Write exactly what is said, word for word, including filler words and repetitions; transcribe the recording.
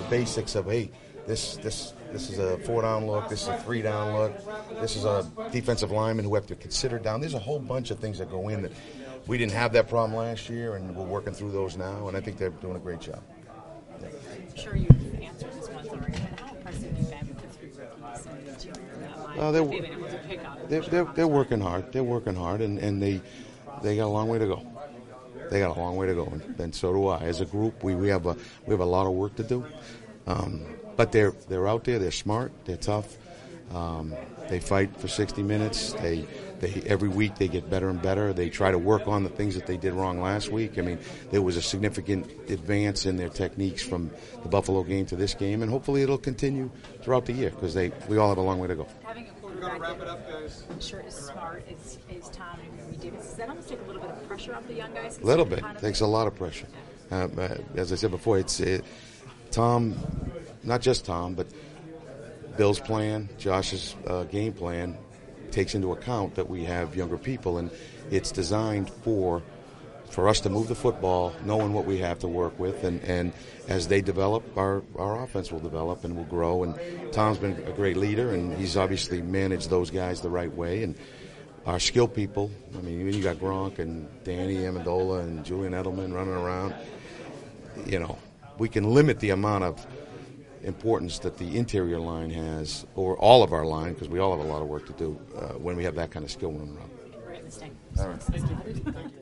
basics of, hey, this this this is a four down look, this is a three down look, this is a defensive lineman who have to consider down. There's a whole bunch of things that go in that we didn't have that problem last year, and we're working through those now, and I think they're doing a great job. Yeah. I'm sure you've answered this once already, but how impressive have you been with the three rookies and the interior of that line? Uh, they're, They've been able to pick up they're, they're, they're working hard. They're working hard, and, and they they got a long way to go. They got a long way to go, and, and so do I. As a group, we, we have a we have a lot of work to do. Um, but they're they're out there. They're smart. They're tough. Um, they fight for sixty minutes. They they every week they get better and better. They try to work on the things that they did wrong last week. I mean, there was a significant advance in their techniques from the Buffalo game to this game, and hopefully it'll continue throughout the year because they we all have a long way to go. Having a quarterback that I'm sure is smart is, is Tom and Davis. Does that almost take a little bit of pressure off the young guys? A little bit. Takes a lot of pressure. Uh, uh, as I said before, it's it, Tom, not just Tom, but Bill's plan, Josh's uh, game plan takes into account that we have younger people, and it's designed for for us to move the football, knowing what we have to work with, and, and as they develop, our, our offense will develop and will grow. And Tom's been a great leader, and he's obviously managed those guys the right way. And our skill people, I mean, even you got Gronk and Danny Amendola and Julian Edelman running around. You know, we can limit the amount of importance that the interior line has, or all of our line, because we all have a lot of work to do uh, when we have that kind of skill running around. Great mistake. All right. Thank you. Thank you.